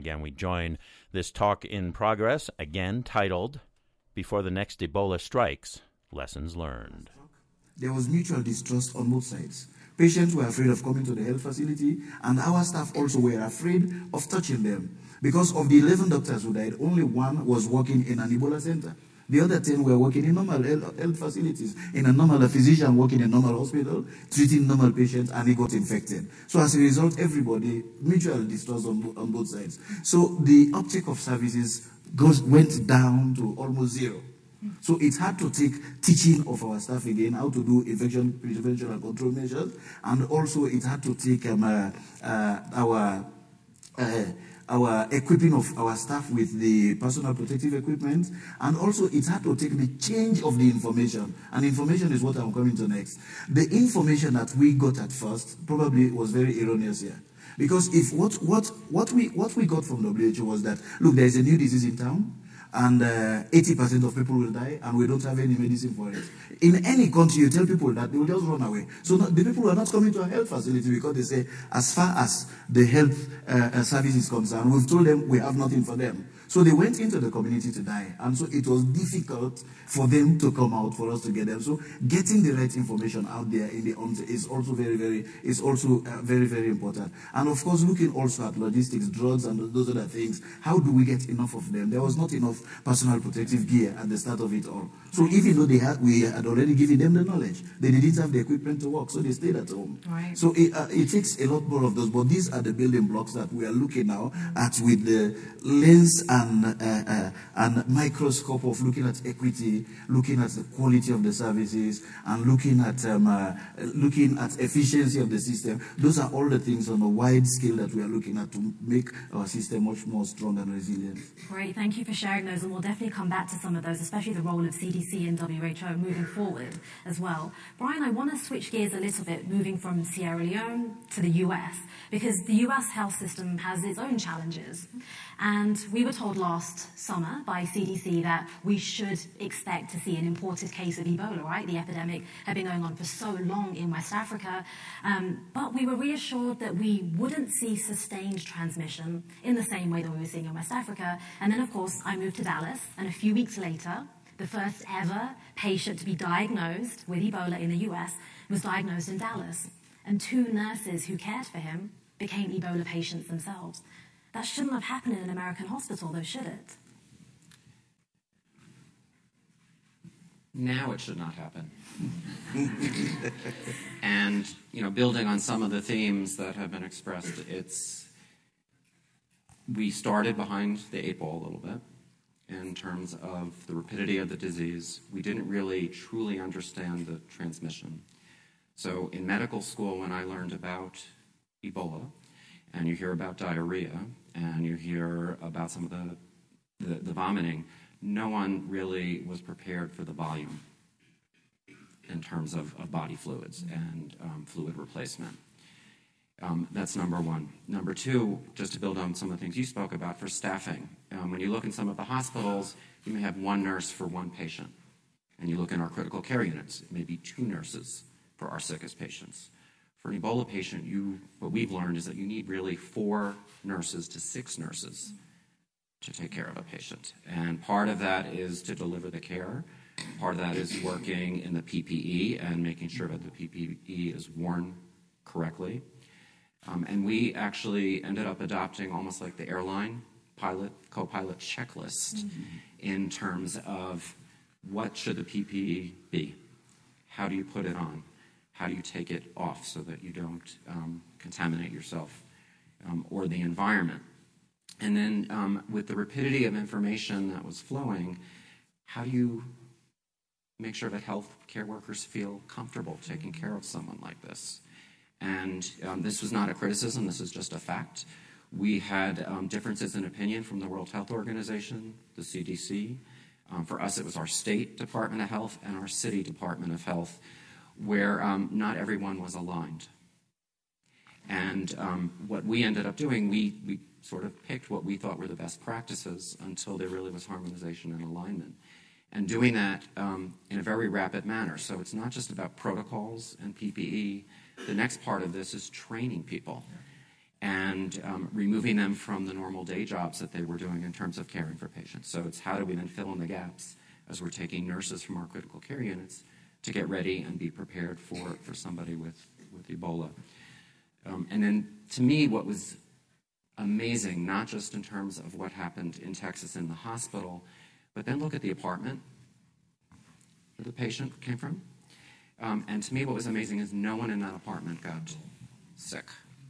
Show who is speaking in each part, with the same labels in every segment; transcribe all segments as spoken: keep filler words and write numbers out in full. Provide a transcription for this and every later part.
Speaker 1: Again, we join this talk in progress, again titled, Before the Next Ebola Strikes, Lessons Learned.
Speaker 2: There was mutual distrust on both sides. Patients were afraid of coming to the health facility, and our staff also were afraid of touching them. Because of the eleven doctors who died, only one was working in an Ebola center. The other ten were working in normal health facilities, in a normal a physician working in a normal hospital, treating normal patients, and he got infected. So as a result, everybody, mutual distrust on, on both sides. So the uptake of services goes, went down to almost zero. So it had to take teaching of our staff again, how to do infection prevention and control measures, and also it had to take um, uh, uh, our uh, our equipping of our staff with the personal protective equipment, and also it had to take the change of the information. And information is what I'm coming to next. The information that we got at first probably was very erroneous here. Because if what, what, what, we, what we got from W H O was that, look, there is a new disease in town, and uh, eighty percent of people will die, and we don't have any medicine for it. In any country, you tell people that, they will just run away. So not, the people are not coming to a health facility because they say, as far as the health uh, service is concerned, we've told them we have nothing for them. So they went into the community to die, and so it was difficult for them to come out, for us to get them. So getting the right information out there in the onset is also very, very, is also uh, very, very important. And of course, looking also at logistics, drugs, and those other things. How do we get enough of them? There was not enough personal protective gear at the start of it all. So even though they had, we had already given them the knowledge, they didn't have the equipment to work, so they stayed at home.
Speaker 3: Right.
Speaker 2: So it, uh, it takes a lot more of those, but these are the building blocks that we are looking now at with the lens and And, uh, uh, and microscope of looking at equity, looking at the quality of the services, and looking at um, uh, looking at efficiency of the system. Those are all the things on a wide scale that we are looking at to make our system much more strong and resilient.
Speaker 3: Great, thank you for sharing those, and we'll definitely come back to some of those, especially the role of C D C and W H O moving forward as well. Brian, I want to switch gears a little bit, moving from Sierra Leone to the U S, because the U S health system has its own challenges. And we were told last summer by C D C that we should expect to see an imported case of Ebola, right? The epidemic had been going on for so long in West Africa. Um, but we were reassured that we wouldn't see sustained transmission in the same way that we were seeing in West Africa. And then, of course, I moved to Dallas, and a few weeks later, the first ever patient to be diagnosed with Ebola in the U S was diagnosed in Dallas. And two nurses who cared for him became Ebola patients themselves. That shouldn't have happened in an American hospital, though, should it?
Speaker 4: Now it should not happen. And, you know, building on some of the themes that have been expressed, it's, we started behind the eight ball a little bit in terms of the rapidity of the disease. We didn't really truly understand the transmission. So in medical school, when I learned about Ebola, and you hear about diarrhea, and you hear about some of the, the, the vomiting, no one really was prepared for the volume in terms of, of body fluids and um, fluid replacement. Um, that's number one. Number two, just to build on some of the things you spoke about for staffing. Um, when you look in some of the hospitals, you may have one nurse for one patient. And you look in our critical care units, it may be two nurses for our sickest patients. For an Ebola patient, you, what we've learned is that you need really four nurses to six nurses to take care of a patient. And part of that is to deliver the care. Part of that is working in the P P E and making sure that the P P E is worn correctly. Um, and we actually ended up adopting almost like the airline pilot, co-pilot checklist mm-hmm. in terms of what should the P P E be? How do you put it on? How do you take it off so that you don't um, contaminate yourself um, or the environment? And then um, with the rapidity of information that was flowing, how do you make sure that health care workers feel comfortable taking care of someone like this? And um, this was not a criticism, this is just a fact. We had um, differences in opinion from the World Health Organization, the C D C. Um, for us, it was our state Department of Health and our city Department of Health, where um, not everyone was aligned. And um, what we ended up doing, we, we sort of picked what we thought were the best practices until there really was harmonization and alignment. And doing that um, in a very rapid manner. So it's not just about protocols and P P E. The next part of this is training people. and um, removing them from the normal day jobs that they were doing in terms of caring for patients. So it's how do we then fill in the gaps as we're taking nurses from our critical care units to get ready and be prepared for, for somebody with, with Ebola. Um, and then, to me, what was amazing, not just in terms of what happened in Texas in the hospital, but then look at the apartment where the patient came from. Um, and to me, what was amazing is no one in that apartment got sick.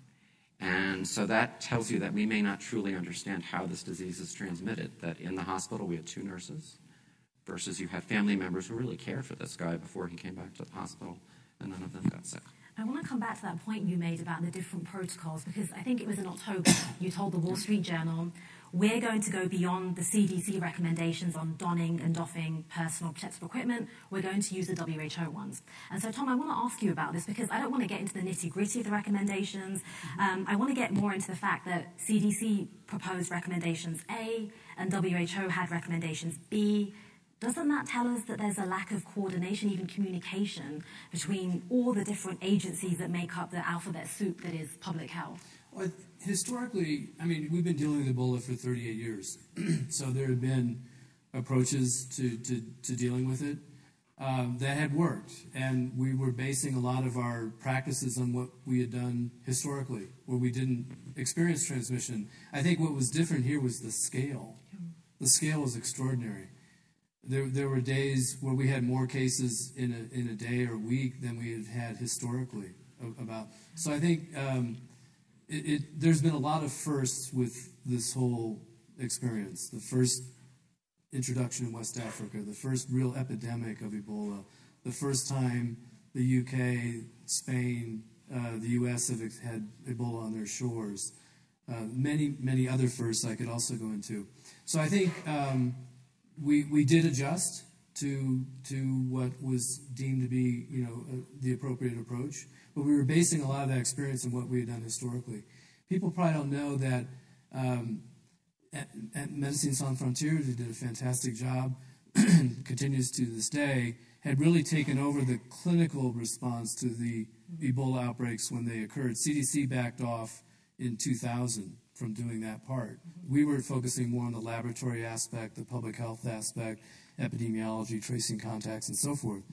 Speaker 4: And so that tells you that we may not truly understand how this disease is transmitted, that in the hospital we had two nurses versus you had family members who really cared for this guy before he came back to the hospital, and none of them got sick.
Speaker 3: I want to come back to that point you made about the different protocols, because I think it was in October you told the Wall Street Journal, we're going to go beyond the C D C recommendations on donning and doffing personal protective equipment. We're going to use the W H O ones. And so, Tom, I want to ask you about this because I don't want to get into the nitty-gritty of the recommendations. Um, I want to get more into the fact that C D C proposed recommendations A and W H O had recommendations B. Doesn't that tell us that there's a lack of coordination, even communication, between all the different agencies that make up the alphabet soup that is public health?
Speaker 5: Well, historically, I mean, we've been dealing with Ebola for thirty-eight years. So there have been approaches to, to, to dealing with it um, that had worked. And we were basing a lot of our practices on what we had done historically, where we didn't experience transmission. I think what was different here was the scale. The scale was extraordinary. There, there were days where we had more cases in a, in a day or week than we had had historically about. So I think um, it, it, there's been a lot of firsts with this whole experience. The first introduction in West Africa, the first real epidemic of Ebola, the first time the U K, Spain, uh, the U S have had Ebola on their shores. Uh, many, many other firsts I could also go into. So I think um, we we did adjust to to what was deemed to be, you know, uh, the appropriate approach, but we were basing a lot of that experience on what we had done historically. People probably don't know that um, at, at Médecins Sans Frontières, who did a fantastic job, continues to this day, had really taken over the clinical response to the Ebola outbreaks when they occurred. C D C backed off in two thousand from doing that part. We were focusing more on the laboratory aspect, the public health aspect, epidemiology, tracing contacts, and so forth.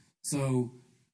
Speaker 5: So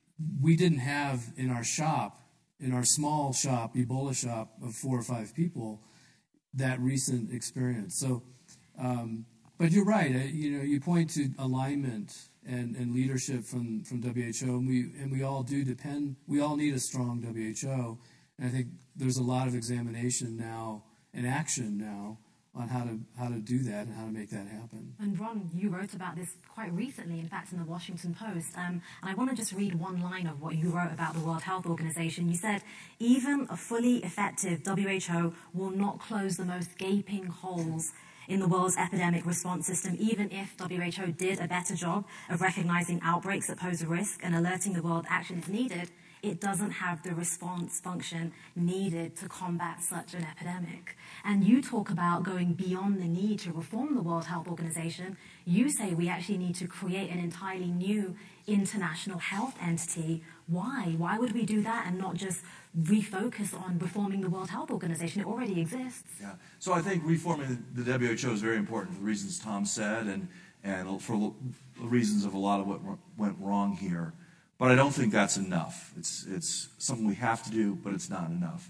Speaker 5: we didn't have in our shop, in our small shop, Ebola shop of four or five people, that recent experience. So, um, but you're right. Uh, you know, you point to alignment and, and leadership from, from W H O, and we and we all do depend. We all need a strong W H O, and I think there's a lot of examination now and action now on how to how to do that and how to make that happen.
Speaker 3: And Ron, you wrote about this quite recently, in fact, in the Washington Post. Um, and I want to just read one line of what you wrote about the World Health Organization. You said, even a fully effective W H O will not close the most gaping holes in the world's epidemic response system, even if W H O did a better job of recognizing outbreaks that pose a risk and alerting the world action is needed. It doesn't have the response function needed to combat such an epidemic. And you talk about going beyond the need to reform the World Health Organization. You say we actually need to create an entirely new international health entity. Why? Why would we do that and not just refocus on reforming the World Health Organization? It already exists.
Speaker 6: Yeah. So I think reforming the W H O is very important for the reasons Tom said and, and for the reasons of a lot of what went wrong here. But I don't think that's enough. It's, it's something we have to do, but it's not enough.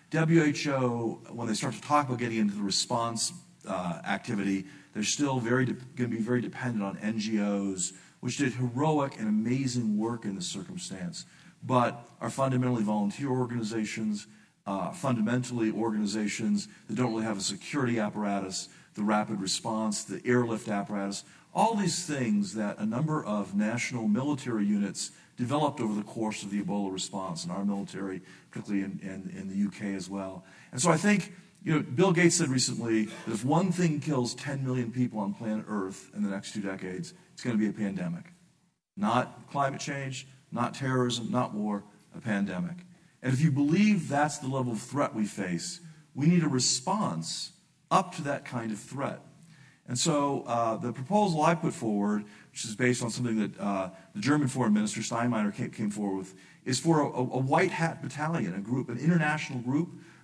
Speaker 6: W H O, when they start to talk about getting into the response uh, activity, they're still very going to be very dependent on N G Os, which did heroic and amazing work in this circumstance, but are fundamentally volunteer organizations, uh, fundamentally organizations that don't really have a security apparatus, the rapid response, the airlift apparatus, all these things that a number of national military units developed over the course of the Ebola response, and our military, particularly in, in, in the U K as well. And so I think, you know, Bill Gates said recently that if one thing kills ten million people on planet Earth in the next two decades, it's going to be a pandemic. Not climate change, not terrorism, not war, a pandemic. And if you believe that's the level of threat we face, we need a response up to that kind of threat. And so uh, the proposal I put forward, which is based on something that uh, the German foreign minister Steinmeier came, came forward with, is for a, a white hat battalion, a group, an international group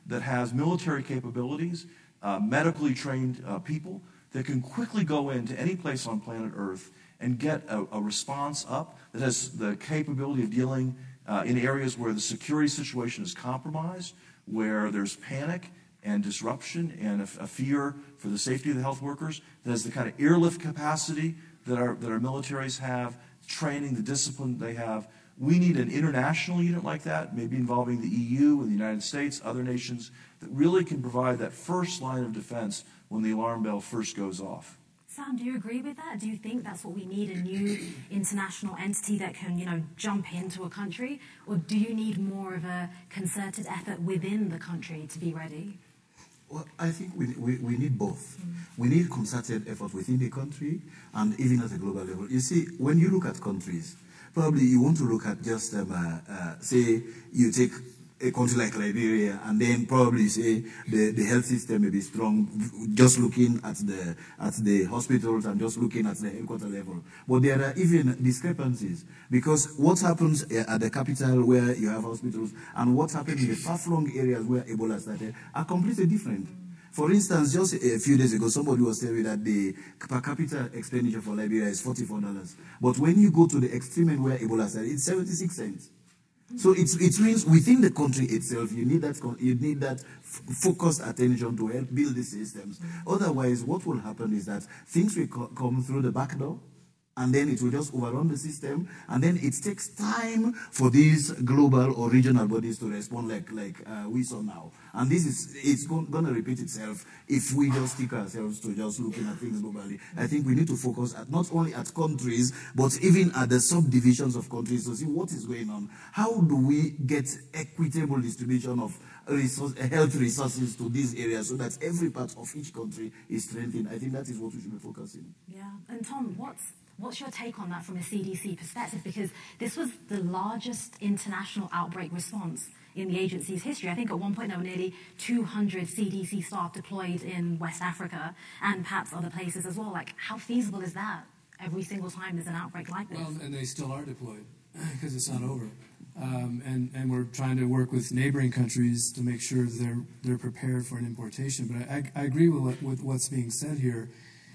Speaker 6: that has military capabilities, uh, medically trained uh, people that can quickly go into any place on planet Earth and get a, a response up that has the capability of dealing uh, in areas where the security situation is compromised, where there's panic and disruption and a, a fear for the safety of the health workers, that has the kind of airlift capacity that our, that our militaries have, training, the discipline they have. We need an international unit like that, maybe involving the E U and the United States, other nations, that really can provide that first line of defense when the alarm bell first goes off.
Speaker 3: Sam, do you agree with that? Do you think that's what we need, a new international entity that can, you know, jump into a country? Or do you need more of a concerted effort within the country to be ready?
Speaker 2: Well, I think we, we, we need both. Mm. We need concerted effort within the country and even at a global level. You see, when you look at countries, probably you want to look at just, um, uh, uh, say, you take a country like Liberia, and then probably say the, the health system may be strong, just looking at the at the hospitals and just looking at the headquarter level. But there are even discrepancies, because what happens at the capital where you have hospitals and what happens in the far-flung areas where Ebola started are completely different. For instance, just a few days ago, somebody was telling me that the per capita expenditure for Liberia is forty-four dollars. But when you go to the extreme end where Ebola started, it's seventy-six cents. So it's, it means within the country itself, you need that you need that f focused attention to help build the systems. Otherwise, what will happen is that things will co come through the back door, and then it will just overrun the system, and then it takes time for these global or regional bodies to respond like like uh, we saw now. And this is it's going to repeat itself if we just stick ourselves to just looking at things globally. I think we need to focus at not only at countries, but even at the subdivisions of countries to see what is going on. How do we get equitable distribution of resource, health resources to these areas so that every part of each country is strengthened? I think that is what we should be focusing.
Speaker 3: Yeah, and Tom, what's What's your take on that from a C D C perspective? Because this was the largest international outbreak response in the agency's history. I think at one point there were nearly two hundred C D C staff deployed in West Africa and perhaps other places as well. Like, how feasible is that every single time there's an outbreak like this?
Speaker 5: Well, and they still are deployed because it's not over. Um, and, and we're trying to work with neighboring countries to make sure they're, they're prepared for an importation. But I, I agree with, what, with what's being said here.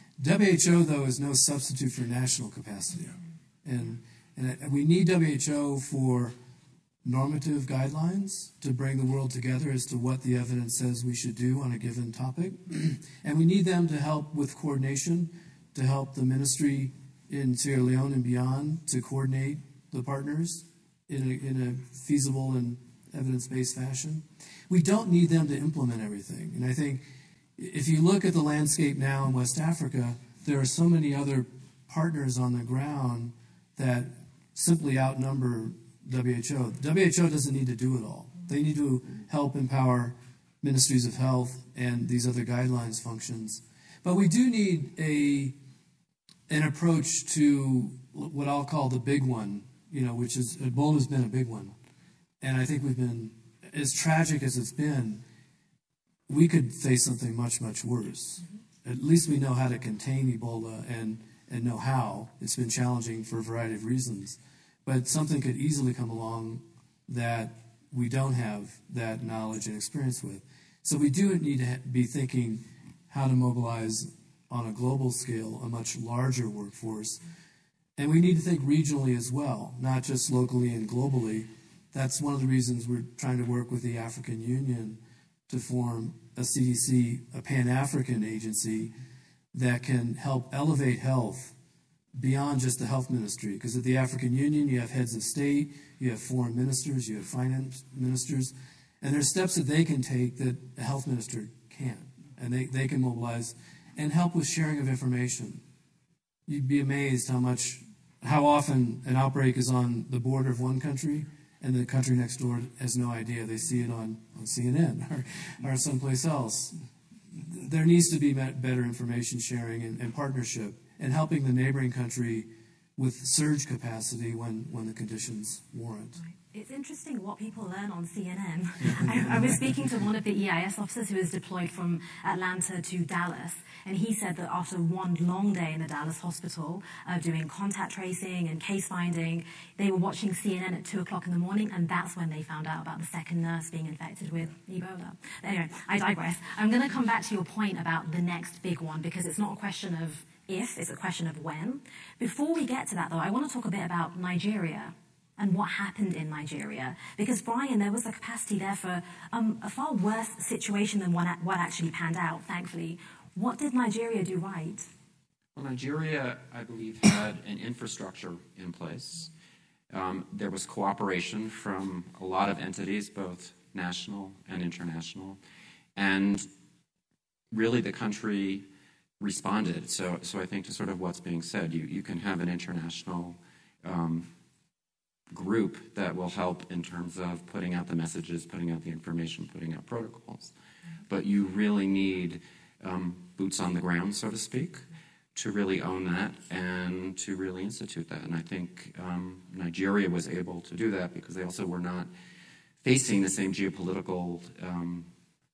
Speaker 5: W H O, though, is no substitute for national capacity. And, and we need W H O for normative guidelines to bring the world together as to what the evidence says we should do on a given topic. And we need them to help with coordination, to help the ministry in Sierra Leone and beyond to coordinate the partners in a, in a feasible and evidence-based fashion. We don't need them to implement everything. And I think if you look at the landscape now in West Africa, there are so many other partners on the ground that simply outnumber W H O. W H O doesn't need to do it all. They need to help empower ministries of health and these other guidelines functions. But we do need a an approach to what I'll call the big one, you know, which is Ebola's been a big one. And I think we've been, as tragic as it's been, we could face something much, much worse. At least we know how to contain Ebola and, and know how. It's been challenging for a variety of reasons. But something could easily come along that we don't have that knowledge and experience with. So we do need to be thinking how to mobilize on a global scale a much larger workforce. And we need to think regionally as well, not just locally and globally. That's one of the reasons we're trying to work with the African Union to form a C D C, a Pan-African agency that can help elevate health beyond just the health ministry. Because at the African Union, you have heads of state, you have foreign ministers, you have finance ministers, and there's steps that they can take that a health minister can't. And they, they can mobilize and help with sharing of information. You'd be amazed how much, how often an outbreak is on the border of one country and the country next door has no idea. They see it on, on C N N or, or someplace else. There needs to be better information sharing and, and partnership and helping the neighboring country with surge capacity when, when the conditions warrant.
Speaker 3: Right. It's interesting what people learn on C N N. I, I was speaking to one of the E I S officers who was deployed from Atlanta to Dallas, and he said that after one long day in the Dallas hospital uh, doing contact tracing and case finding, they were watching C N N at two o'clock in the morning, and that's when they found out about the second nurse being infected with Ebola. Anyway, I digress. I'm going to come back to your point about the next big one, because it's not a question of if, it's a question of when. Before we get to that, though, I want to talk a bit about Nigeria and what happened in Nigeria. Because, Brian, there was a capacity there for um, a far worse situation than what, what actually panned out, thankfully. What did Nigeria do right?
Speaker 4: Well, Nigeria, I believe, had an infrastructure in place. Um, there was cooperation from a lot of entities, both national and international. And really the country responded. So, so I think to sort of what's being said, you, you can have an international um, group that will help in terms of putting out the messages, putting out the information, putting out protocols. But you really need um, boots on the ground, so to speak, to really own that and to really institute that. And I think um, Nigeria was able to do that because they also were not facing the same geopolitical um,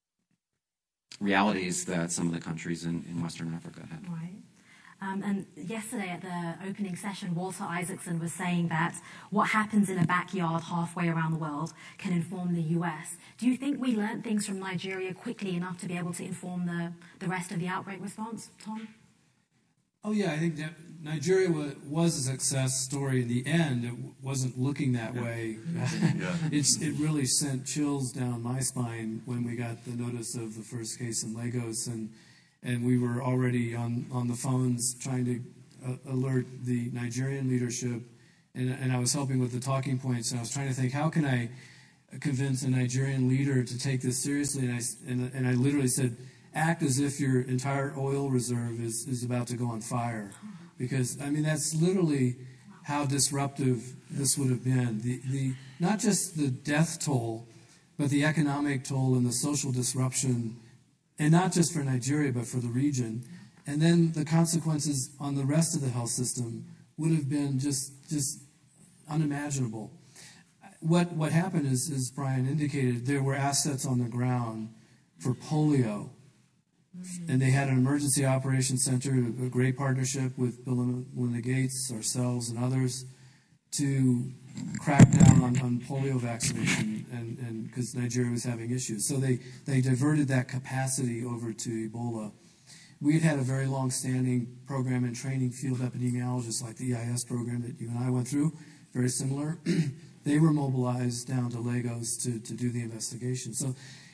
Speaker 4: realities that some of the countries in, in Western Africa had.
Speaker 3: Right. Um, and yesterday at the opening session, Walter Isaacson was saying that what happens in a backyard halfway around the world can inform the U S. Do you think we learned things from Nigeria quickly enough to be able to inform the, the rest of the outbreak response, Tom?
Speaker 5: Oh, yeah, I think that Nigeria was, was a success story in the end. It wasn't looking that
Speaker 6: Yeah.
Speaker 5: way.
Speaker 6: Yeah.
Speaker 5: It's, it really sent chills down my spine when we got the notice of the first case in Lagos, and and we were already on, on the phones trying to uh, alert the Nigerian leadership, and, and I was helping with the talking points, and I was trying to think, how can I convince a Nigerian leader to take this seriously? And I, and, and I literally said, act as if your entire oil reserve is, is about to go on fire. Because, I mean, that's literally how disruptive this would have been. The, the, not just the death toll, but the economic toll and the social disruption, and not just for Nigeria, but for the region. And then the consequences on the rest of the health system would have been just, just unimaginable. What, what happened is, as Brian indicated, there were assets on the ground for polio. And they had an emergency operations center, a great partnership with Bill and Melinda Gates, ourselves, and others, to crack down on, on polio vaccination, and because Nigeria was having issues. So they, they diverted that capacity over to Ebola. We had had a very long-standing program in training field epidemiologists, like the E I S program that you and I went through, very similar. They were mobilized down to Lagos to, to do the investigation. So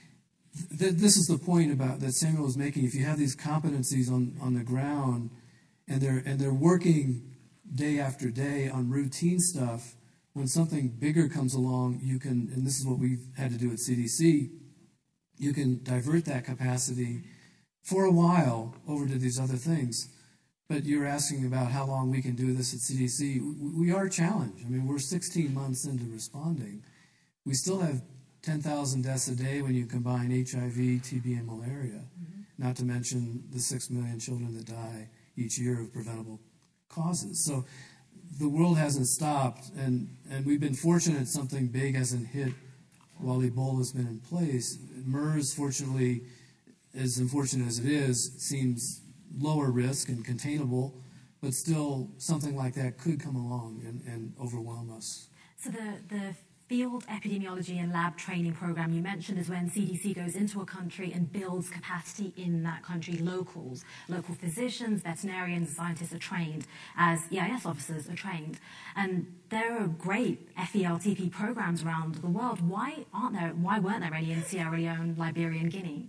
Speaker 5: th this is the point about that Samuel was making. If you have these competencies on, on the ground, and they're, and they're working day after day on routine stuff, when something bigger comes along, you can, and this is what we've had to do at C D C, you can divert that capacity for a while over to these other things. But you're asking about how long we can do this at C D C. We are challenged. I mean, we're sixteen months into responding. We still have ten thousand deaths a day when you combine H I V, T B, and malaria, mm-hmm. not to mention the six million children that die each year of preventable causes. So the world hasn't stopped, and, and we've been fortunate something big hasn't hit while Ebola's been in place. MERS, fortunately, as unfortunate as it is, seems lower risk and containable, but still something like that could come along and, and overwhelm us.
Speaker 3: So the, the field epidemiology and lab training program you mentioned is when C D C goes into a country and builds capacity in that country. Locals, local physicians, veterinarians, scientists are trained as E I S officers are trained. And there are great F E L T P programs around the world. Why aren't there, why weren't there any in Sierra Leone, Liberia, and Guinea?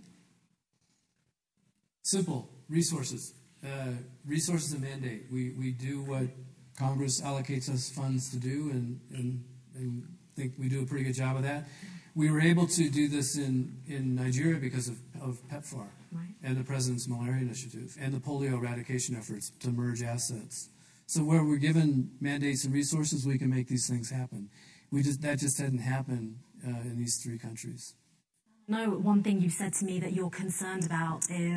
Speaker 5: Simple. Resources. Uh, resources and mandate. We, we do what Congress allocates us funds to do, and, and, and think we do a pretty good job of that. We were able to do this in, in Nigeria because of, of PEPFAR, right, and the President's Malaria Initiative and the polio eradication efforts to merge assets. So where we're given mandates and resources, we can make these things happen. We just, that just hadn't happened uh, in these three countries.
Speaker 3: No, one thing you've said to me that you're concerned about is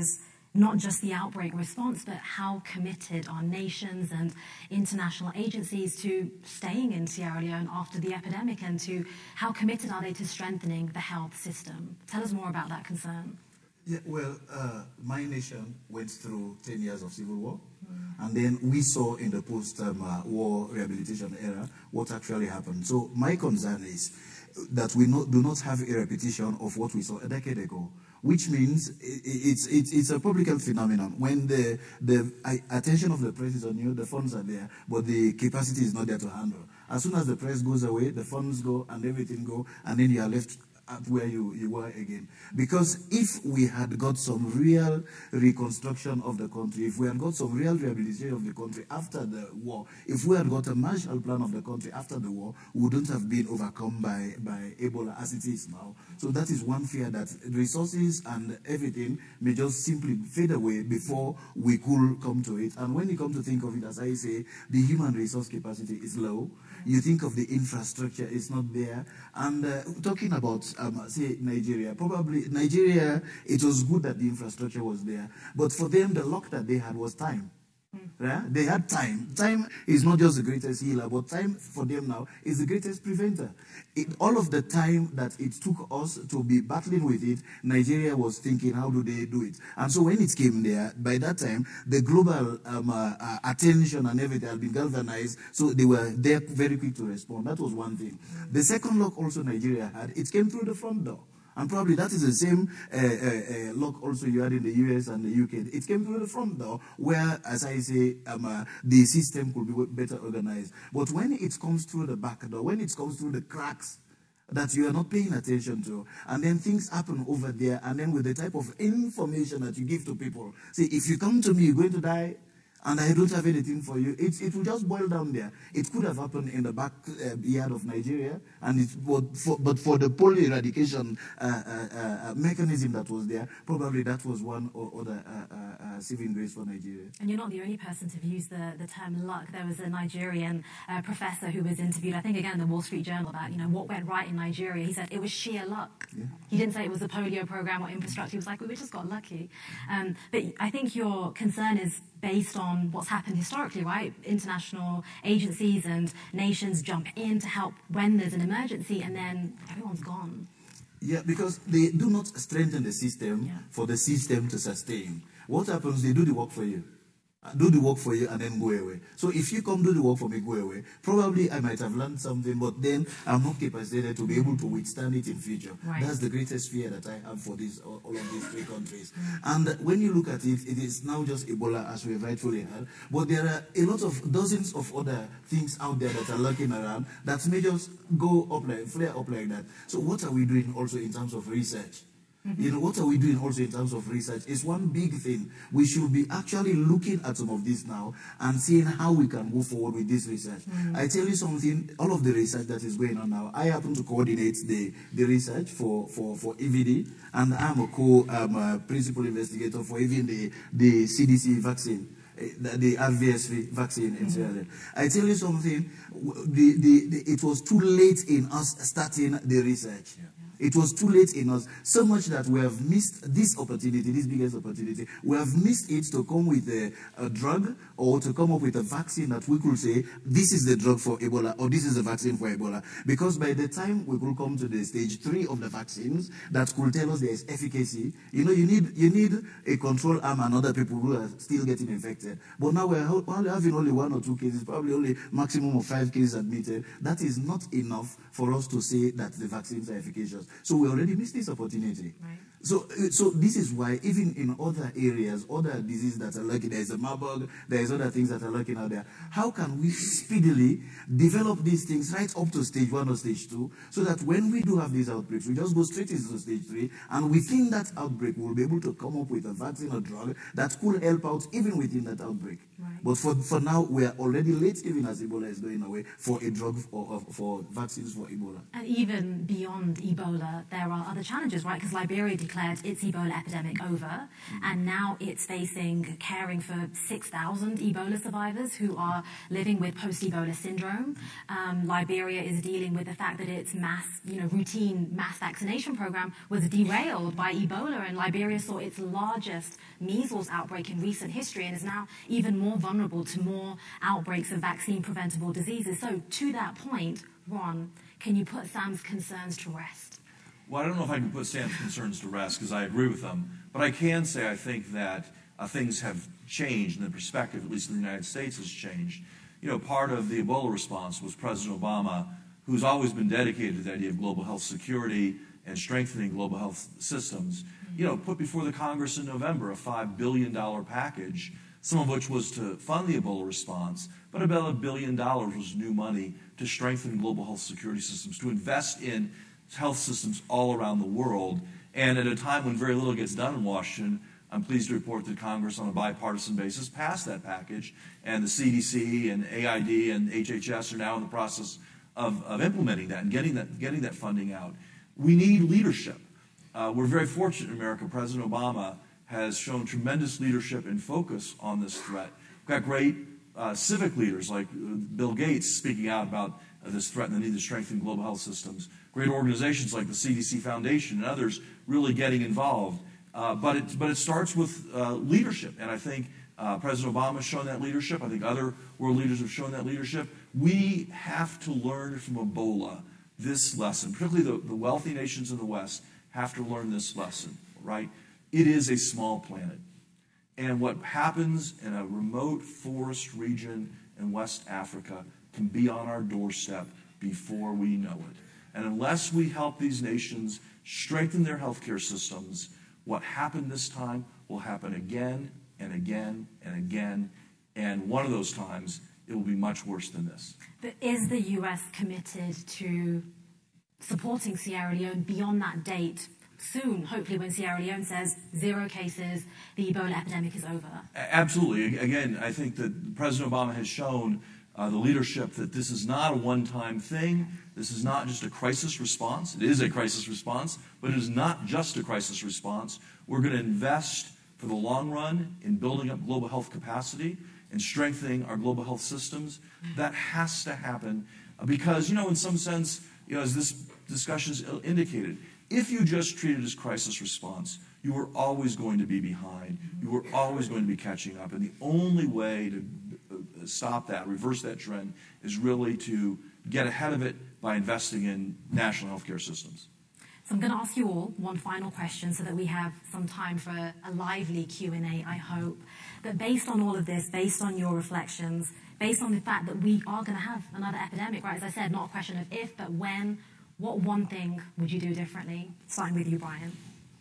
Speaker 3: not just the outbreak response, but how committed are nations and international agencies to staying in Sierra Leone after the epidemic, and to how committed are they to strengthening the health system? Tell us more about that concern.
Speaker 2: Yeah, well, uh, my nation went through ten years of civil war, mm. and then we saw in the post-war um, uh, rehabilitation era what actually happened. So my concern is that we not, do not have a repetition of what we saw a decade ago, which means it's, it's, it's a public health phenomenon. When the, the attention of the press is on you, the funds are there, but the capacity is not there to handle. As soon as the press goes away, the funds go and everything go, and then you are left at where you, you were again. Because if we had got some real reconstruction of the country, if we had got some real rehabilitation of the country after the war, if we had got a Marshall Plan of the country after the war, we wouldn't have been overcome by, by Ebola as it is now. So that is one fear, that resources and everything may just simply fade away before we could come to it. And when you come to think of it, as I say, the human resource capacity is low. You think of the infrastructure, it's not there. And uh, talking about, um, say, Nigeria, probably Nigeria, it was good that the infrastructure was there. But for them, the luck that they had was time. Mm. Right? They had time. Time is not just the greatest healer, but time for them now is the greatest preventer. It, all of the time that it took us to be battling with it, Nigeria was thinking, how do they do it? And so when it came there, by that time, the global um, uh, uh, attention and everything had been galvanized, so they were there very quick to respond. That was one thing. Mm. The second luck also Nigeria had, it came through the front door. And probably that is the same uh, uh, uh, luck also you had in the U S and the U K. It came through the front door where, as I say, um, uh, the system could be better organized. But when it comes through the back door, when it comes through the cracks that you are not paying attention to, and then things happen over there, and then with the type of information that you give to people, say, if you come to me, you're going to die, and I don't have anything for you, it, it will just boil down there. It could have happened in the backyard uh, of Nigeria, and it, but, for, but for the polio eradication uh, uh, uh, mechanism that was there, probably that was one or other uh, uh, uh, saving grace for Nigeria.
Speaker 3: And you're not the only person to have used the, the term luck. There was a Nigerian uh, professor who was interviewed, I think again in the Wall Street Journal, about, you know, what went right in Nigeria. He said it was sheer luck. Yeah. He didn't say it was the polio program or infrastructure. He was like, we just got lucky. Um, but I think your concern is based on what's happened historically, right? International agencies and nations jump in to help when there's an emergency, and then everyone's gone.
Speaker 2: Yeah, because they do not strengthen the system yeah. for the system to sustain. What happens, they do the work for you. Do the work for you and then go away. So if you come do the work for me, go away. Probably I might have learned something, but then I'm not capacitated to be able to withstand it in future. Right. That's the greatest fear that I have for this, all of these three countries. And when you look at it, it is now just Ebola as we have rightfully heard, but there are a lot of dozens of other things out there that are lurking around that may just go up like, flare up like that. So what are we doing also in terms of research? Mm-hmm. You know, what are we doing also in terms of research? It's one big thing. We should be actually looking at some of this now and seeing how we can move forward with this research. Mm-hmm. I tell you something, all of the research that is going on now, I happen to coordinate the, the research for, for, for E V D, and I'm a co-principal um, investigator for even the, the C D C vaccine. The, the R V S V vaccine in Sierra Leone. I tell you something, the, the, the, it was too late in us starting the research. Yeah. It was too late in us, so much that we have missed this opportunity, this biggest opportunity. We have missed it to come with a, a drug or to come up with a vaccine that we could say, this is the drug for Ebola or this is the vaccine for Ebola. Because by the time we could come to the stage three of the vaccines that could tell us there is efficacy, you know, you need, you need a control arm and other people who are still getting infected. But now we're having only one or two cases, probably only maximum of five cases admitted. That is not enough for us to say that the vaccines are efficacious. So we already missed this opportunity. Right. So, so this is why even in other areas, other diseases that are lurking, there is a Marburg, there is other things that are lurking out there. How can we speedily develop these things right up to stage one or stage two, so that when we do have these outbreaks, we just go straight into stage three, and within that outbreak, we'll be able to come up with a vaccine or drug that could help out even within that outbreak.
Speaker 3: Right.
Speaker 2: But for, for now, we are already late, even as Ebola is going away, for a drug or for vaccines for Ebola.
Speaker 3: And even beyond Ebola, there are other challenges, right? Because Liberia declared its Ebola epidemic over, mm-hmm. and now it's facing caring for six thousand Ebola survivors who are living with post-Ebola syndrome. Um, Liberia is dealing with the fact that its mass, you know, routine mass vaccination program was derailed by Ebola, and Liberia saw its largest measles outbreak in recent history and is now even more vulnerable to more outbreaks of vaccine-preventable diseases. So to that point, Ron, can you put Sam's concerns to rest?
Speaker 6: Well, I don't know if I can put Sam's concerns to rest because I agree with them, but I can say I think that uh, things have changed and the perspective, at least in the United States, has changed. You know, part of the Ebola response was President Obama, who's always been dedicated to the idea of global health security and strengthening global health systems, you know, put before the Congress in November a five billion dollars package, some of which was to fund the Ebola response, but about a billion dollars was new money to strengthen global health security systems, to invest in health systems all around the world. And at a time when very little gets done in Washington, I'm pleased to report that Congress, on a bipartisan basis, passed that package, and the C D C and A I D and H H S are now in the process of, of implementing that and getting that, getting that funding out. We need leadership. Uh, we're very fortunate in America. President Obama has shown tremendous leadership and focus on this threat. We've got great uh, civic leaders like Bill Gates speaking out about uh, this threat and the need to strengthen global health systems. Great organizations like the C D C Foundation and others really getting involved. Uh, but, it, but it starts with uh, leadership, and I think uh, President Obama has shown that leadership. I think other world leaders have shown that leadership. We have to learn from Ebola this lesson, particularly the, the wealthy nations in the West have to learn this lesson, right? It is a small planet. And what happens in a remote forest region in West Africa can be on our doorstep before we know it. And unless we help these nations strengthen their healthcare systems, what happened this time will happen again and again and again. And one of those times, it will be much worse than this.
Speaker 3: But is the U S committed to supporting Sierra Leone beyond that date? Soon, hopefully, when Sierra Leone says zero cases, the Ebola epidemic is over.
Speaker 6: Absolutely. Again, I think that President Obama has shown uh, the leadership that this is not a one-time thing. This is not just a crisis response. It is a crisis response, but it is not just a crisis response. We're going to invest for the long run in building up global health capacity and strengthening our global health systems. That has to happen because, you know, in some sense, you know, as this discussion has indicated, if you just treat it as crisis response, you are always going to be behind. You are always going to be catching up. And the only way to stop that, reverse that trend, is really to get ahead of it by investing in national healthcare systems.
Speaker 3: So I'm going to ask you all one final question so that we have some time for a, a lively Q and A, I hope. But based on all of this, based on your reflections, based on the fact that we are going to have another epidemic, right? As I said, not a question of if, but when. What one thing would you do differently? Starting with you, Brian.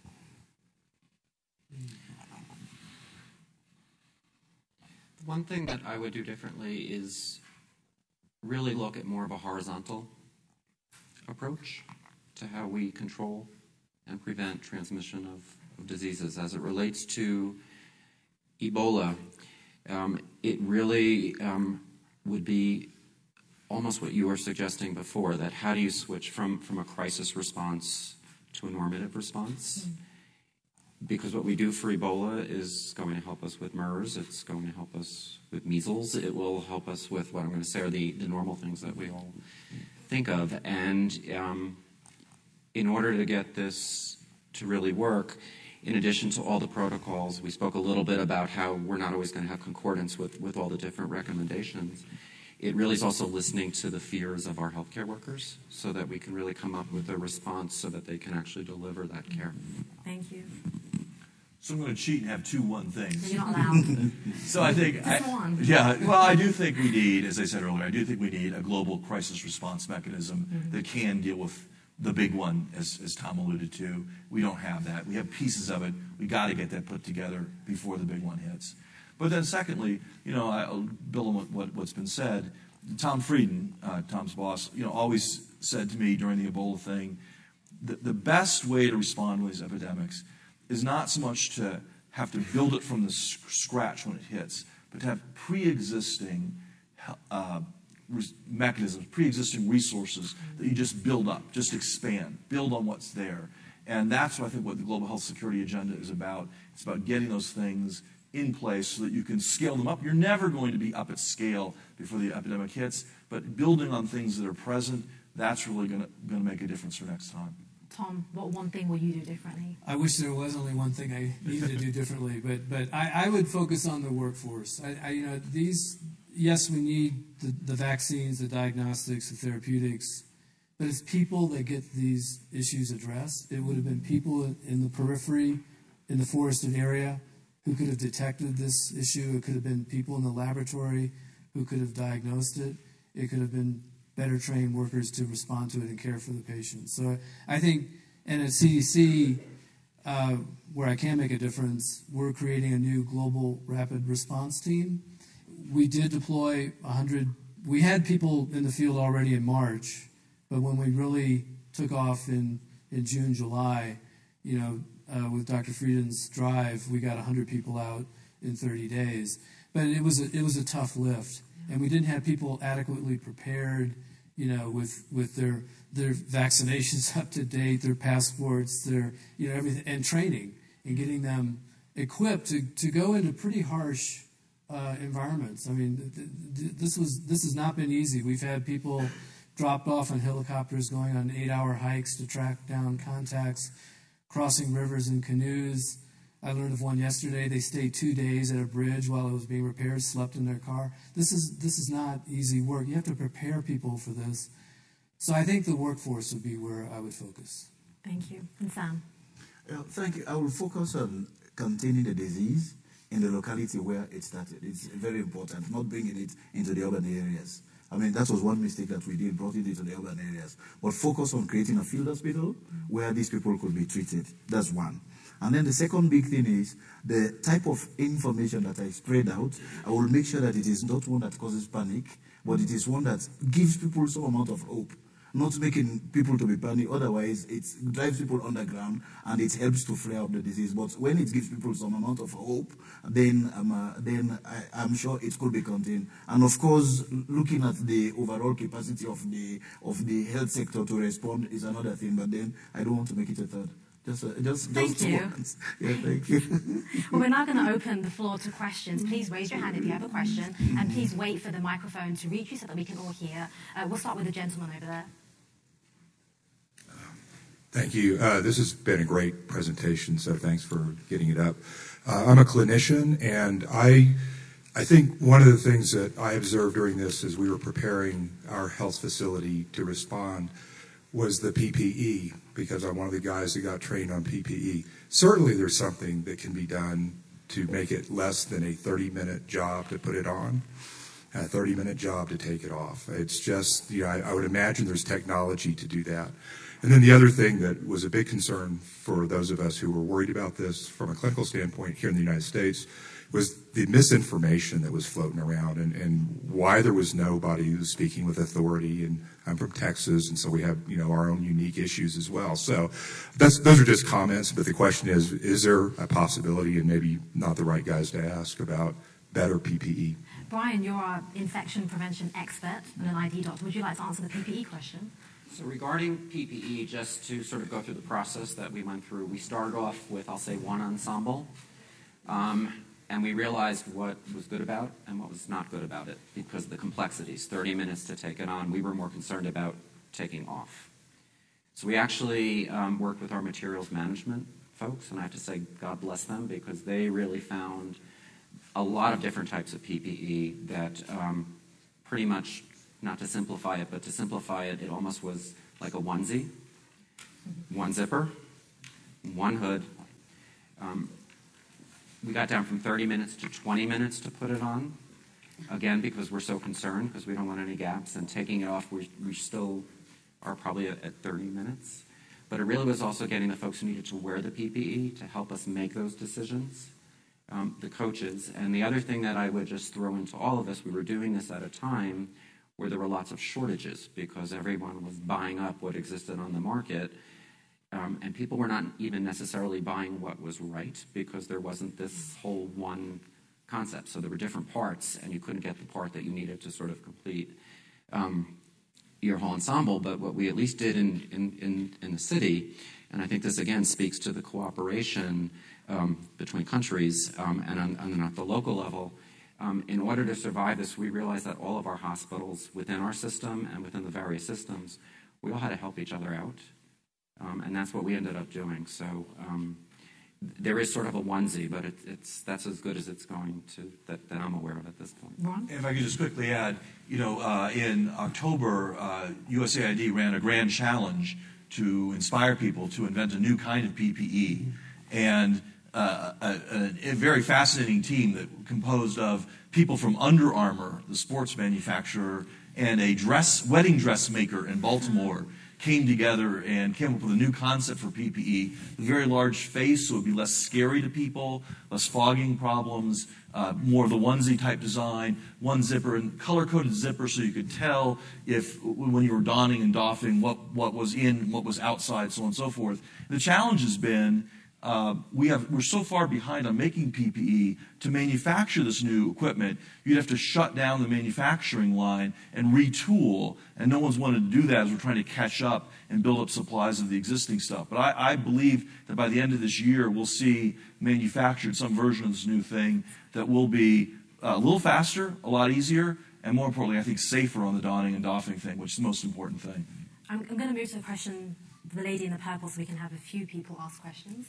Speaker 4: One thing that I would do differently is really look at more of a horizontal approach to how we control and prevent transmission of, of diseases. As it relates to Ebola, um, it really um, would be almost what you were suggesting before, that how do you switch from, from a crisis response to a normative response? Mm-hmm. Because what we do for Ebola is going to help us with MERS, it's going to help us with measles, it will help us with what I'm going to say are the, the normal things that we all think of. And um, in order to get this to really work, in addition to all the protocols, we spoke a little bit about how we're not always going to have concordance with, with all the different recommendations. It really is also listening to the fears of our healthcare workers so that we can really come up with a response so that they can actually deliver that care.
Speaker 3: Thank you.
Speaker 6: So I'm going to cheat and have two one things.
Speaker 3: You're not allowed.
Speaker 6: So I think,
Speaker 3: Just
Speaker 6: I,
Speaker 3: one.
Speaker 6: yeah, well, I do think we need, as I said earlier, I do think we need a global crisis response mechanism mm-hmm. that can deal with the big one, as, as Tom alluded to. We don't have that. We have pieces of it. We got to get that put together before the big one hits. But then secondly, you know, I'll build on what, what's been said. Tom Frieden, uh, Tom's boss, you know, always said to me during the Ebola thing, that the best way to respond to these epidemics is not so much to have to build it from the scratch when it hits, but to have pre-existing uh, res- mechanisms, pre-existing resources that you just build up, just expand, build on what's there. And that's what I think what the Global Health Security Agenda is about. It's about getting those things in place so that you can scale them up. You're never going to be up at scale before the epidemic hits, but building on things that are present, that's really going to going to make a difference for next time.
Speaker 3: Tom, what one thing will you do differently?
Speaker 5: I wish there was only one thing I needed to do differently, but but I, I would focus on the workforce. I, I you know these yes we need the, the vaccines, the diagnostics, the therapeutics, but it's people that get these issues addressed. It would have been people in the periphery, in the forested area, who could have detected this issue. It could have been people in the laboratory who could have diagnosed it. It could have been better trained workers to respond to it and care for the patient. So I think, and at C D C, uh, where I can make a difference, we're creating a new global rapid response team. We did deploy one hundred, we had people in the field already in March, but when we really took off in, in June, July, you know, uh, with Doctor Frieden's drive, we got one hundred people out in thirty days. But it was a, it was a tough lift, and we didn't have people adequately prepared, you know, with, with their their vaccinations up to date, their passports, their, you know, everything, and training, and getting them equipped to, to go into pretty harsh uh, environments. I mean, th- th- this was this has not been easy. We've had people dropped off on helicopters going on eight-hour hikes to track down contacts, crossing rivers in canoes. I learned of one yesterday. They stayed two days at a bridge while it was being repaired, slept in their car. This is this is not easy work. You have to prepare people for this. So I think the workforce would be where I would focus.
Speaker 3: Thank you. And Sam?
Speaker 2: Uh, thank you. I will focus on containing the disease in the locality where it started. It's very important, not bringing it into the urban areas. I mean, that was one mistake that we did, brought it into the urban areas. But focus on creating a field hospital where these people could be treated. That's one. And then the second big thing is the type of information that I spread out. I will make sure that it is not one that causes panic, but it is one that gives people some amount of hope, not making people to be panic. Otherwise, it drives people underground and it helps to flare up the disease. But when it gives people some amount of hope, then um, uh, then I, I'm sure it could be contained. And of course, looking at the overall capacity of the of the health sector to respond is another thing. But then I don't want to make it a third. Just, uh, just,
Speaker 3: thank
Speaker 2: just
Speaker 3: you.
Speaker 2: Once. Yeah, thank you.
Speaker 3: Well, we're now going to open the floor to questions. Please raise your hand if you have a question, and please wait for the microphone to reach you so that we can all hear. Uh, we'll start with the gentleman over there.
Speaker 7: Thank you. Uh, this has been a great presentation, so thanks for getting it up. Uh, I'm a clinician, and I, I think one of the things that I observed during this as we were preparing our health facility to respond was the P P E, because I'm one of the guys that got trained on P P E. Certainly there's something that can be done to make it less than a thirty-minute job to put it on, and a thirty-minute job to take it off. It's just, you know, I, I would imagine there's technology to do that. And then the other thing that was a big concern for those of us who were worried about this from a clinical standpoint here in the United States was the misinformation that was floating around, and, and why there was nobody who was speaking with authority. And I'm from Texas, and so we have, you know, our own unique issues as well. So that's, those are just comments, but the question is, is there a possibility, and maybe not the right guys to ask, about better P P E?
Speaker 3: Brian, you're our infection prevention expert and an I D doctor. Would you like to answer the P P E question?
Speaker 4: So regarding P P E, just to sort of go through the process that we went through, we started off with, I'll say, one ensemble. Um, And we realized what was good about and what was not good about it because of the complexities. thirty minutes to take it on. We were more concerned about taking off. So we actually um, worked with our materials management folks, and I have to say God bless them because they really found a lot of different types of P P E that um, pretty much, not to simplify it, but to simplify it, it almost was like a onesie, one zipper, one hood. Um, We got down from thirty minutes to twenty minutes to put it on, again, because we're so concerned, because we don't want any gaps. And taking it off, we, we still are probably at, at thirty minutes. But it really was also getting the folks who needed to wear the P P E to help us make those decisions, um, the coaches. And the other thing that I would just throw into all of this, we were doing this at a time where there were lots of shortages because everyone was buying up what existed on the market. Um, and people were not even necessarily buying what was right because there wasn't this whole one concept. So there were different parts, and you couldn't get the part that you needed to sort of complete um, your whole ensemble. But what we at least did in, in, in, in the city, and I think this again speaks to the cooperation um, between countries um, and on, on at the local level, um, in order to survive this, we realized that all of our hospitals within our system and within the various systems, we all had to help each other out. Um, and that's what we ended up doing. So um, there is sort of a onesie, but it, it's that's as good as it's going to, that, that I'm aware of at this point.
Speaker 3: Ron?
Speaker 6: If I could just quickly add, you know, uh, in October, uh, U S A I D ran a grand challenge to inspire people to invent a new kind of P P E. And uh, a, a, a very fascinating team that composed of people from Under Armour, the sports manufacturer, and a dress wedding dressmaker in Baltimore came together and came up with a new concept for P P E. A very large face, so it would be less scary to people, less fogging problems, uh, more of the onesie type design, one zipper and color-coded zipper so you could tell if when you were donning and doffing what, what was in, what was outside, so on and so forth. The challenge has been Uh, we have, we're so far behind on making P P E. To manufacture this new equipment, you'd have to shut down the manufacturing line and retool, and no one's wanted to do that as we're trying to catch up and build up supplies of the existing stuff. But I, I believe that by the end of this year, we'll see manufactured some version of this new thing that will be a little faster, a lot easier, and more importantly, I think safer on the donning and doffing thing, which is the most important thing.
Speaker 3: I'm, I'm going to move to a question, the lady in the purple, so we can have a few people ask questions.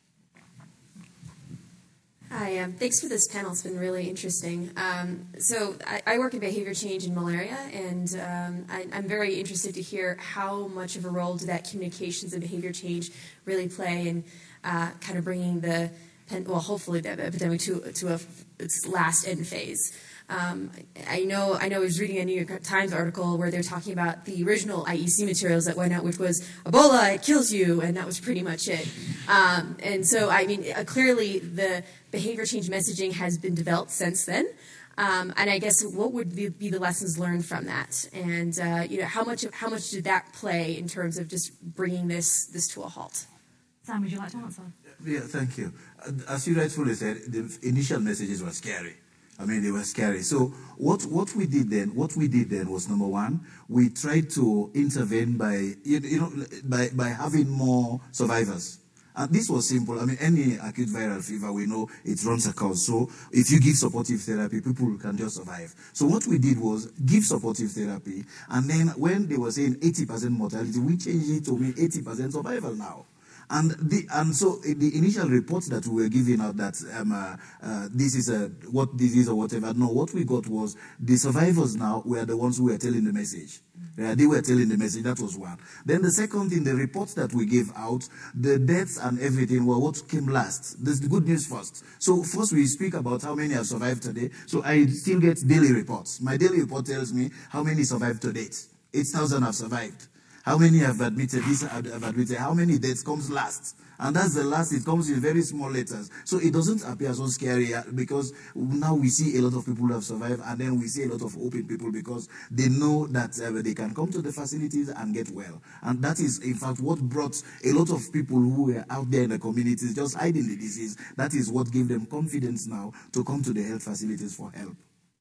Speaker 8: Hi, um, thanks for this panel. It's been really interesting. Um, so I, I work in behavior change in malaria, and um, I, I'm very interested to hear how much of a role did that communications and behavior change really play in uh, kind of bringing the, well, hopefully the epidemic to, to a, its last end phase. Um, I know I know I was reading a New York Times article where they're talking about the original I E C materials that went out, which was Ebola, it kills you, and that was pretty much it. Um, and so, I mean, uh, clearly the behavior change messaging has been developed since then. Um, and I guess what would be, be the lessons learned from that? And uh, you know, how much how much did that play in terms of just bringing this this to a halt?
Speaker 3: Sam, would you like to answer?
Speaker 2: Yeah, thank you. As you rightfully said, the initial messages were scary. I mean, they were scary. So what, what we did then, what we did then was, number one, we tried to intervene by, you, you know, by, by having more survivors. And this was simple. I mean, any acute viral fever, we know it runs a course. So if you give supportive therapy, people can just survive. So what we did was give supportive therapy. And then when they were saying eighty percent mortality, we changed it to mean eighty percent survival now. And, the, and so the initial reports that we were giving out that um, uh, uh, this is a what disease or whatever, no, what we got was the survivors now were the ones who were telling the message. Uh, they were telling the message, that was one. Then the second thing, the reports that we gave out, the deaths and everything were what came last. There's the good news first. So first we speak about how many have survived today. So I still get daily reports. My daily report tells me how many survived to date. eight thousand have survived. How many have admitted this, have admitted, how many deaths comes last? And that's the last, it comes in very small letters. So it doesn't appear so scary because now we see a lot of people who have survived, and then we see a lot of hope in people because they know that uh, they can come to the facilities and get well. And that is, in fact, what brought a lot of people who were out there in the communities just hiding the disease. That is what gave them confidence now to come to the health facilities for help.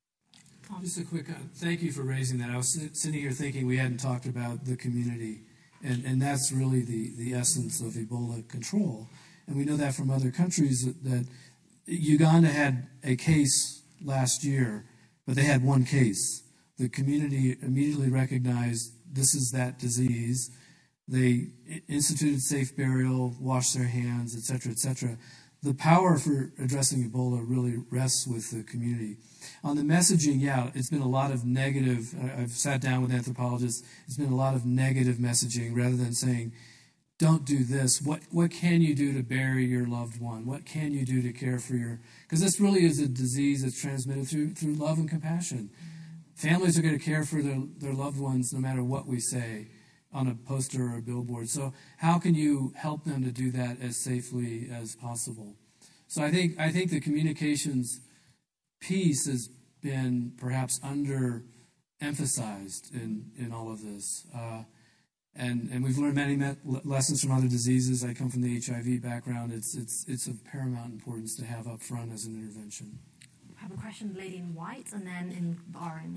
Speaker 5: Just a quick, uh, thank you for raising that. I was sitting here thinking we hadn't talked about the community, and, and that's really the, the essence of Ebola control. And we know that from other countries that, that Uganda had a case last year, but they had one case. The community immediately recognized this is that disease. They instituted safe burial, washed their hands, et cetera, et cetera. The power for addressing Ebola really rests with the community. On the messaging, yeah, it's been a lot of negative. I've sat down with anthropologists. It's been a lot of negative messaging rather than saying, don't do this. What what can you do to bury your loved one? What can you do to care for your... Because this really is a disease that's transmitted through through love and compassion. Families are going to care for their, their loved ones no matter what we say on a poster or a billboard. So how can you help them to do that as safely as possible? So I think I think the communications piece has been perhaps under-emphasized in, in all of this. Uh, and, and we've learned many met lessons from other diseases. I come from the H I V background. It's, it's, it's of paramount importance to have up front as an intervention.
Speaker 3: have a question, lady in white, and then in orange.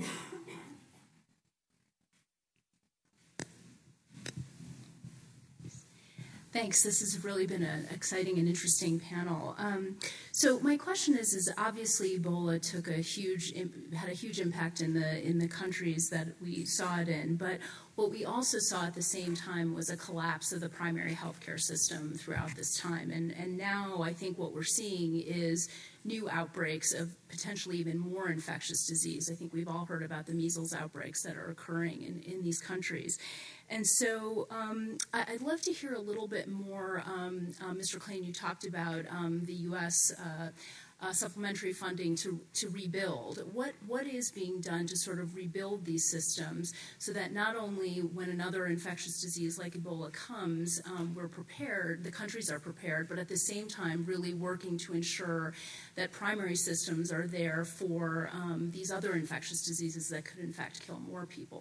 Speaker 9: Thanks. This has really been an exciting and interesting panel. Um, so my question is: is obviously Ebola took a huge, had a huge impact in the in the countries that we saw it in, but what we also saw at the same time was a collapse of the primary healthcare system throughout this time. And and now I think what we're seeing is new outbreaks of potentially even more infectious disease. I think we've all heard about the measles outbreaks that are occurring in, in these countries. And so um, I'd love to hear a little bit more. Um, uh, Mister Klain, you talked about um, the U S uh, uh, supplementary funding to, to rebuild. What, what is being done to sort of rebuild these systems so that not only when another infectious disease like Ebola comes, um, we're prepared, the countries are prepared, but at the same time really working to ensure that primary systems are there for um, these other infectious diseases that could in fact kill more people?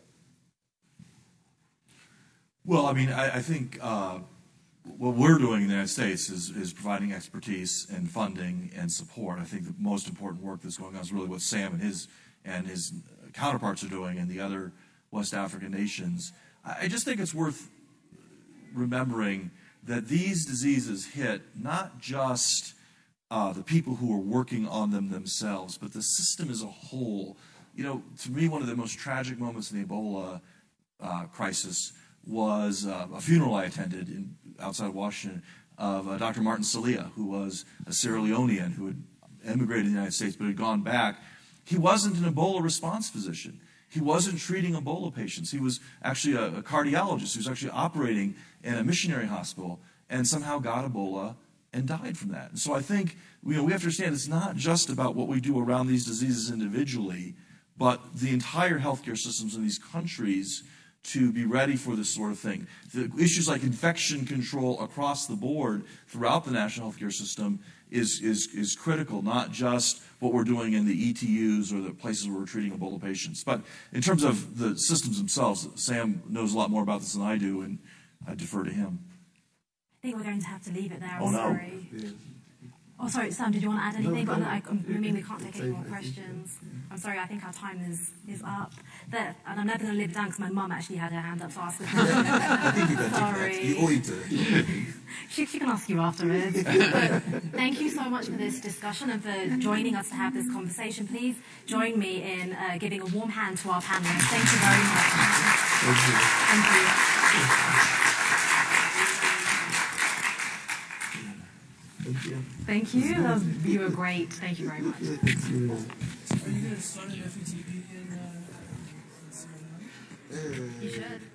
Speaker 6: Well, I mean, I, I think uh, what we're doing in the United States is, is providing expertise and funding and support. I think the most important work that's going on is really what Sam and his and his counterparts are doing in the other West African nations. I, I just think it's worth remembering that these diseases hit not just uh, the people who are working on them themselves, but the system as a whole. You know, to me, one of the most tragic moments in the Ebola uh, crisis was uh, a funeral I attended in, outside Washington of uh, Doctor Martin Salia, who was a Sierra Leonean who had emigrated to the United States but had gone back. He wasn't an Ebola response physician. He wasn't treating Ebola patients. He was actually a, a cardiologist who was actually operating in a missionary hospital and somehow got Ebola and died from that. And so I think you know, we have to understand it's not just about what we do around these diseases individually, but the entire healthcare systems in these countries to be ready for this sort of thing. The issues like infection control across the board throughout the national healthcare system is, is, is critical, not just what we're doing in the E T Us or the places where we're treating Ebola patients. But in terms of the systems themselves, Sam knows a lot more about this than I do, and I defer to him.
Speaker 3: I think we're going to have to leave it there. I'm
Speaker 6: oh, no.
Speaker 3: sorry. Yeah. Oh, sorry, Sam, did you want to add anything? No, but I, I mean, we can't take any more questions. I'm sorry, I think our time is, is up. There, and I'm never going to live it down because my mum actually had her hand up to ask the question.
Speaker 2: I think you can
Speaker 3: sorry.
Speaker 2: take that. You owe it to her.
Speaker 3: she, she can ask you afterwards. Thank you so much for this discussion and for joining us to have this conversation. Please join me in uh, giving a warm hand to our panelists. Thank you very much.
Speaker 2: Thank you.
Speaker 3: Thank you.
Speaker 2: Thank you.
Speaker 3: Thank you. That was, you were great. Thank you very much.
Speaker 5: Are you going to start an F E T P in uh, Sierra Leone?
Speaker 3: You should.